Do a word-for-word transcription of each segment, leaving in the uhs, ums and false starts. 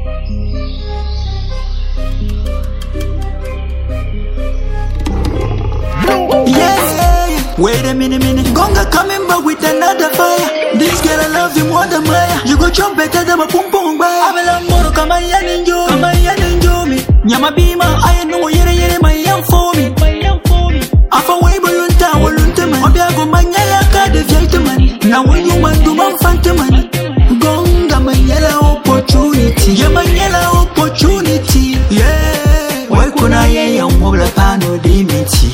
Wait a minute, minute. Gonga coming back with another fire. This girl I love you more than Maya. You go jump better than my pum pum baya. Abela moro kama ya ninjo, kama ya ninjo me. Nyama bima aya no yere yere my young for me. Afa way balunta walunta man. Obi ago manya ya ka de fight man. Now when you man do man fanta man. Gonga manyela opportunity. Ya manyela opportunity. Yeah. Why kuna ye yang mobile pano dimiti.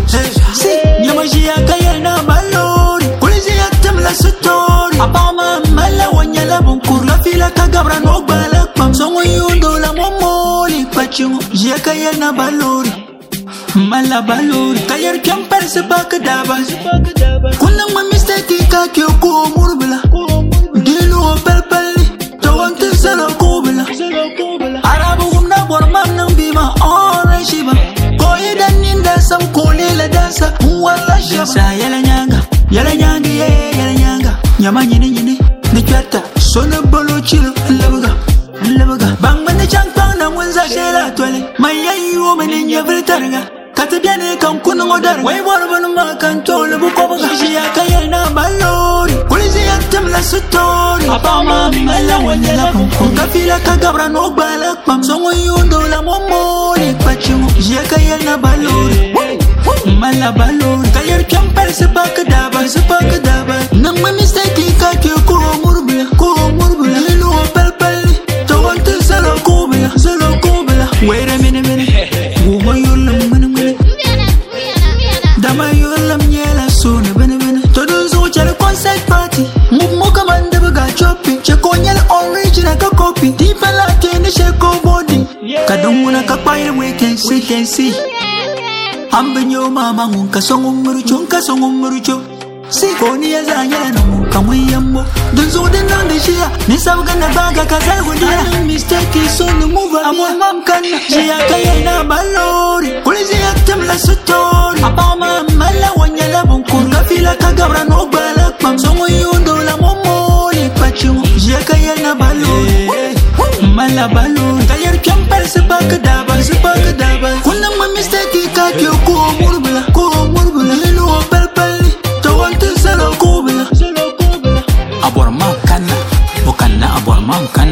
Nyamajia kaya na balori kulizia tamla story abama mala wanyala bunkur la fila kagabra no bala pam songo yundo la momoli pachingo jia kaya na balori mala balori kayar kempar se baka daba kunna ma mistake ka ke ko murbula dilo pelpeli tawante sala ko bela arabu gumna bormam nan bima orange shiba ko idan ninda sam ko lela dansa wala shaba yala nyanga yala nyanga yeah yala nyanga nyama nyine nyine ni chata sona bolo chilo labuga labuga bang mane changpang na mwenza shela twele mayayi wo mane nyavritarga katabiane kan kunu ngodar way borbano makan tole bu ko baga shiya kayana balori kulisi yatam la story abama mala wanyala ko kafila kagabra no bala pam songo yundo la momoni pachimo shiya kayana balori mala balori kayar kempar se baka daba se baka daba nang ma mistake ka ke ko murbula ko murbula lilo palpali to wante sala ko bela sala ko bela wait a minute minute wo yulam mana mana dama yulam nyela sona bene bene to do zo chale concert party mu mo kamanda baga chopping che ko nyel original ka copy deep la tene she ko body kadumuna ka paire we can see can see ambenyo mama ngunka songo murucho nka songo murucho sikoni ya zanya no kamuyambo dunzo de nande shia ni sabga na baga kaza gudia mistake so no move amon mam kan shia kaya na balori kulisi yatam la story abama mala wanyala bunkur kafila kagabra no bala pam songo yundo la momoni pachimo shia kaya na balori mala balori kayar kempar se baka daba se baka daba kunna ma mistake ka ke ko murbula ko murbula lilo pelpeli to wante sala ko bela abor mam kana bukanna abor mam kana